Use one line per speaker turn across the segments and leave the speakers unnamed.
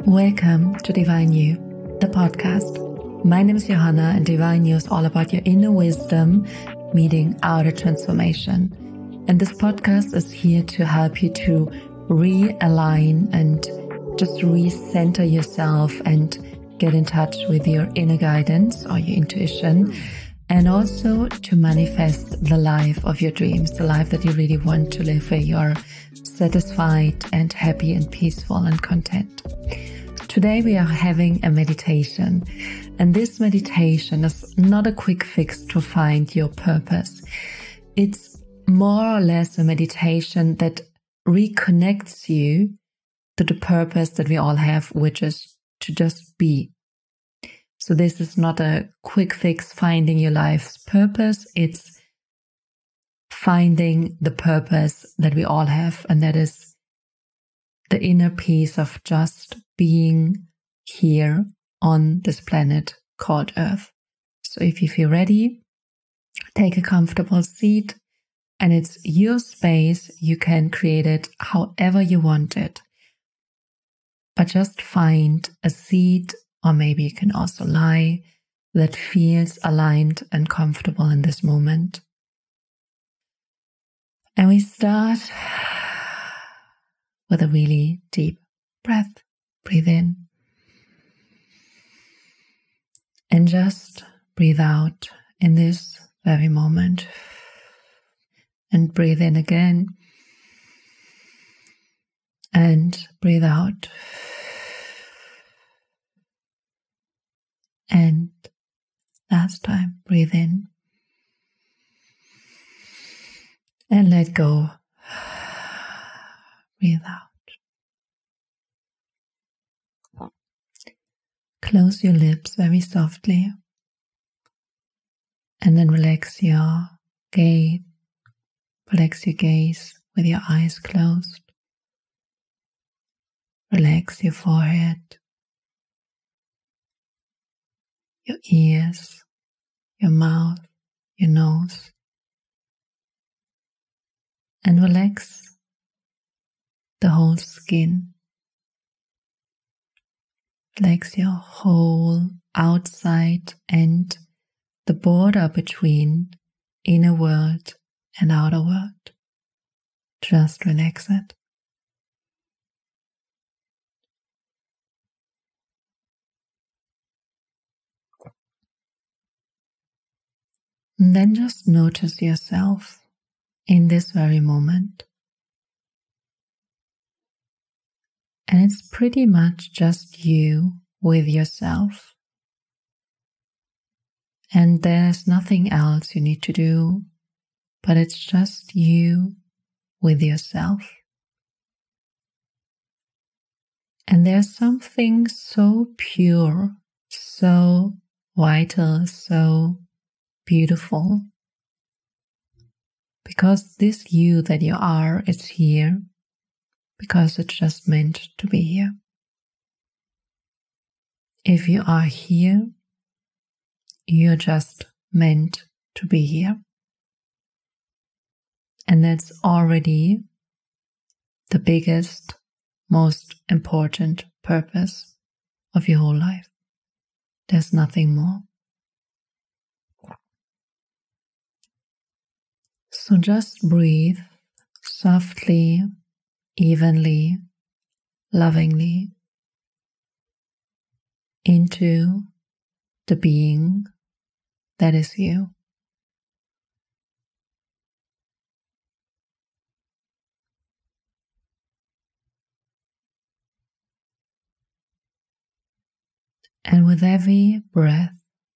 Welcome to Divine You, the podcast. My name is Johanna, and Divine You is all about your inner wisdom meeting outer transformation. And this podcast is here to help you to realign and just recenter yourself and get in touch with your inner guidance or your intuition, and also to manifest the life of your dreams, the life that you really want to live, where you're satisfied and happy and peaceful and content. Today we are having a meditation, and this meditation is not a quick fix to find your purpose. It's more or less a meditation that reconnects you to the purpose that we all have, which is to just be. So this is not a quick fix finding your life's purpose. It's finding the purpose that we all have, and that is the inner peace of just being here on this planet called Earth. So if you feel ready, take a comfortable seat, and it's your space. You can create it however you want it. But just find a seat, or maybe you can also lie, that feels aligned and comfortable in this moment. And we start with a really deep breath. Breathe in. And just breathe out in this very moment. And breathe in again. And breathe out. And last time, breathe in. And let go. Breathe out. Close your lips very softly. And then relax your gaze. Relax your gaze with your eyes closed. Relax your forehead, your ears, your mouth, your nose. And relax the whole skin. Relax your whole outside and the border between inner world and outer world. Just relax it. And then just notice yourself in this very moment. And it's pretty much just you with yourself. And there's nothing else you need to do, but it's just you with yourself. And there's something so pure, so vital, so beautiful. Because this you that you are is here. Because it's just meant to be here. If you are here, you're just meant to be here. And that's already the biggest, most important purpose of your whole life. There's nothing more. So just breathe softly, evenly, lovingly into the being that is you. And with every breath,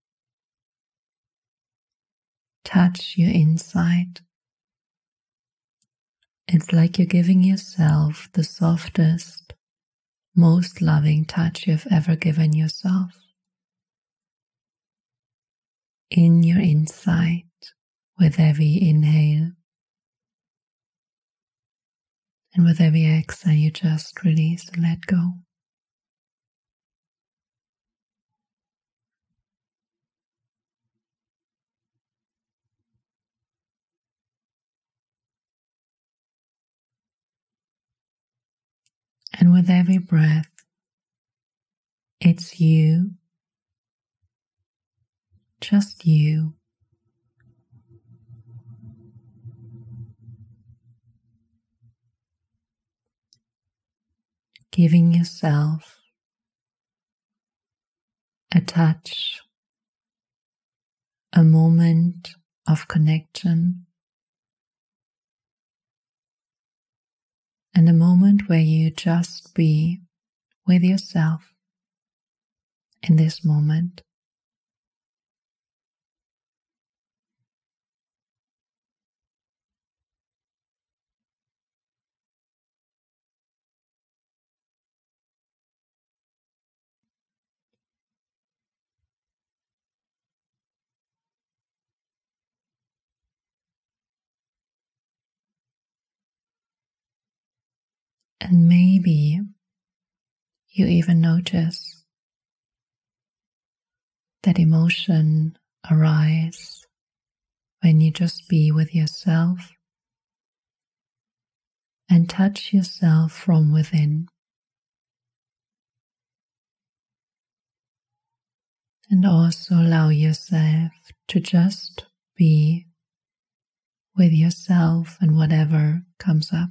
touch your inside. It's like you're giving yourself the softest, most loving touch you've ever given yourself. In your inside, with every inhale. And with every exhale, you just release and let go. And with every breath, It's you, just you. Giving yourself a touch, a moment of connection, and a moment where you just be with yourself in this moment. And maybe you even notice that emotion arise when you just be with yourself and touch yourself from within. And also allow yourself to just be with yourself and whatever comes up.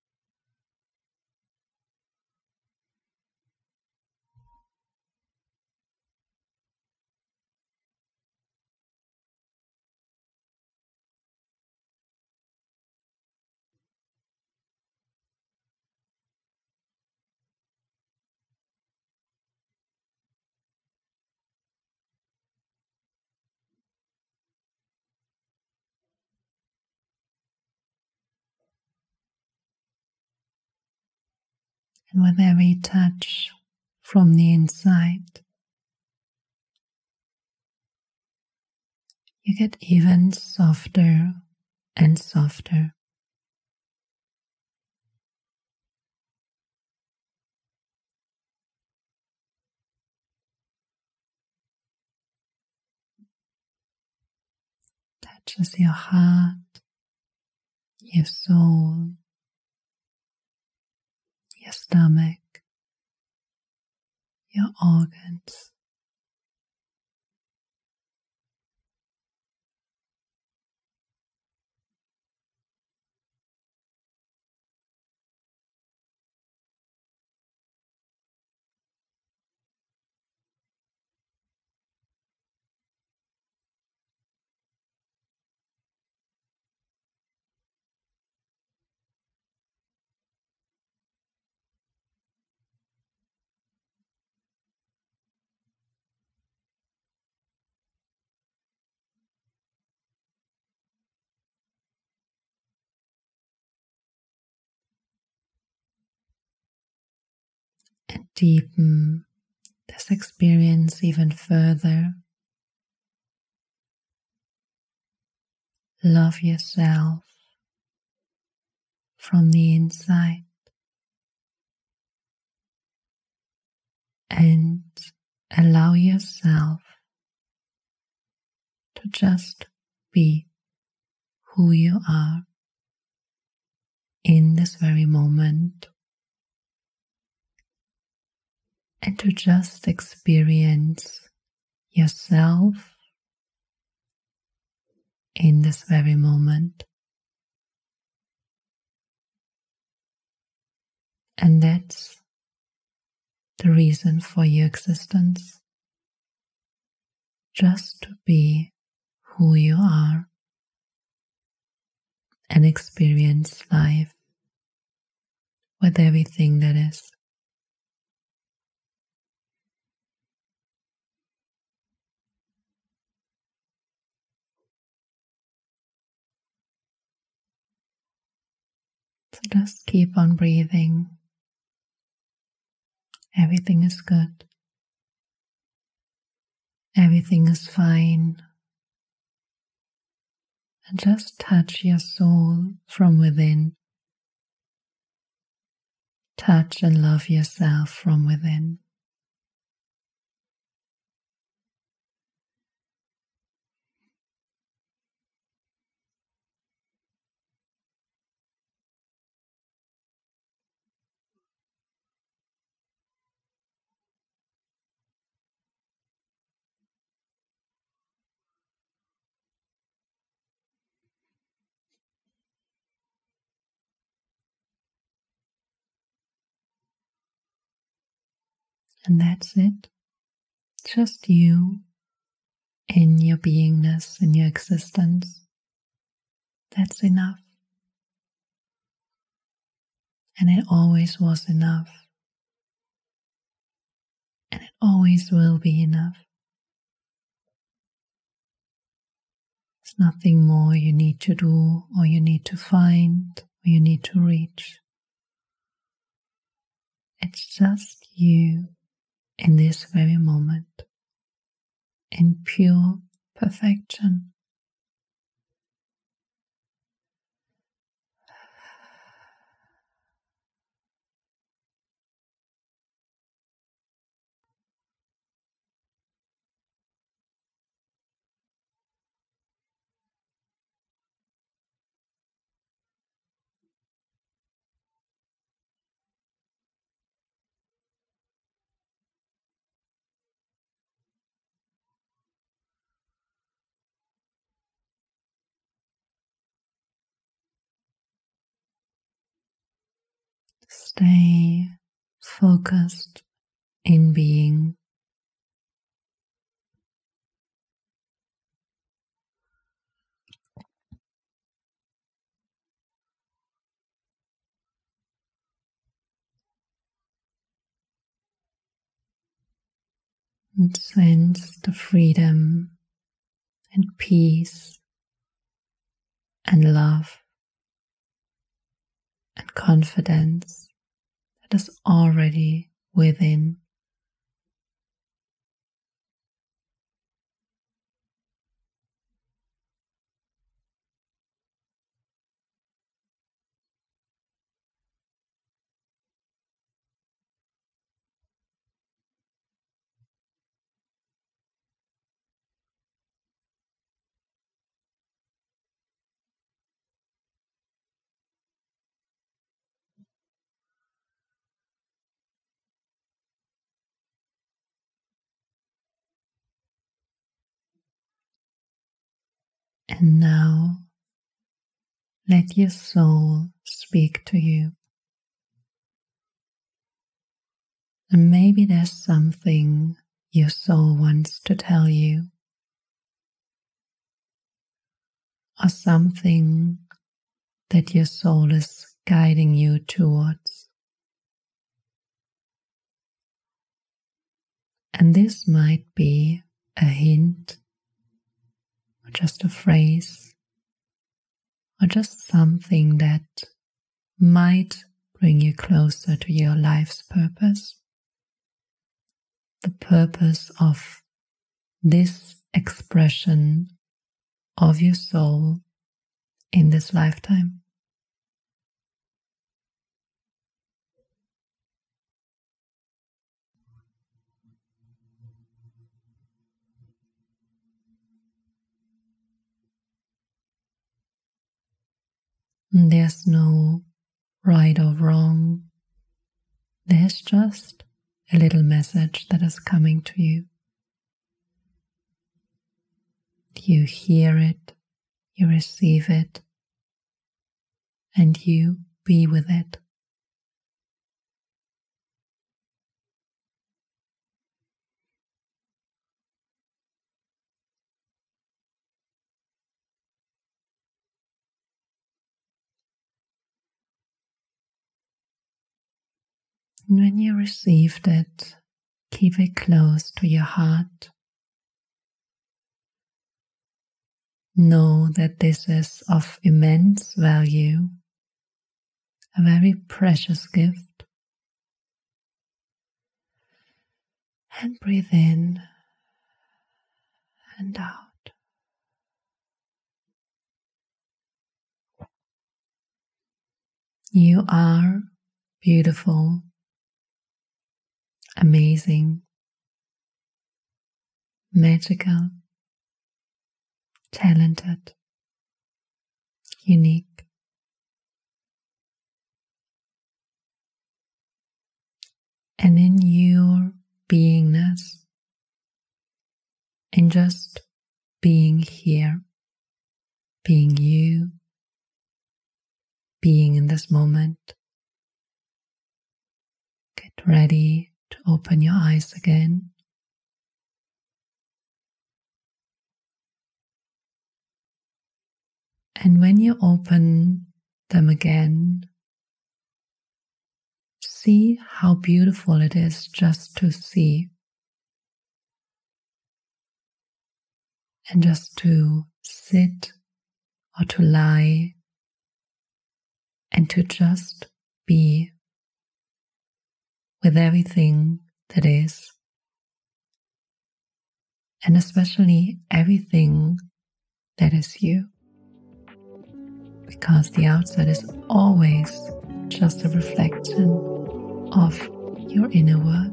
And with every touch from the inside, you get even softer and softer. Touches your heart, your soul, your stomach, your organs. And deepen this experience even further. Love yourself from the inside and allow yourself to just be who you are in this very moment, and to just experience yourself in this very moment. And that's the reason for your existence. Just to be who you are and experience life with everything that is. So just keep on breathing. Everything is good. Everything is fine. And just touch your soul from within. Touch and love yourself from within. And that's it. Just you in your beingness, in your existence. That's enough. And it always was enough. And it always will be enough. There's nothing more you need to do, or you need to find, or you need to reach. It's just you in this very moment, in pure perfection. Stay focused in being. And sense the freedom and peace and love and confidence that is already within. And now let your soul speak to you. And maybe there's something your soul wants to tell you, or something that your soul is guiding you towards. And this might be a hint, or just a phrase, or just something that might bring you closer to your life's purpose. The purpose of this expression of your soul in this lifetime. There's no right or wrong. There's just a little message that is coming to you. You hear it, you receive it, and you be with it. And when you received it, keep it close to your heart. Know that this is of immense value, a very precious gift. And breathe in and out. You are beautiful, amazing, magical, talented, unique. And in your beingness, in just being here, being you, being in this moment, get ready to open your eyes again. And when you open them again, see how beautiful it is just to see and just to sit or to lie and to just be with everything that is, and especially everything that is you, because the outside is always just a reflection of your inner world.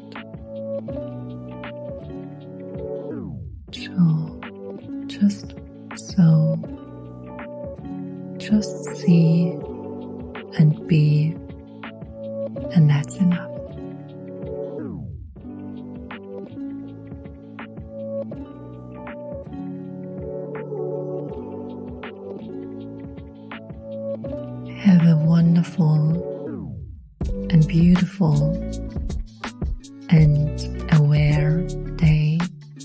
Just see and be, and that's enough. Have a wonderful and beautiful and aware day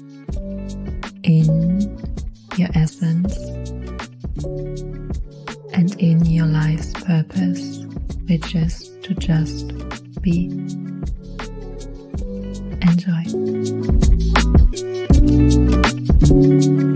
in your essence and in your life's purpose, which is to just be. Enjoy.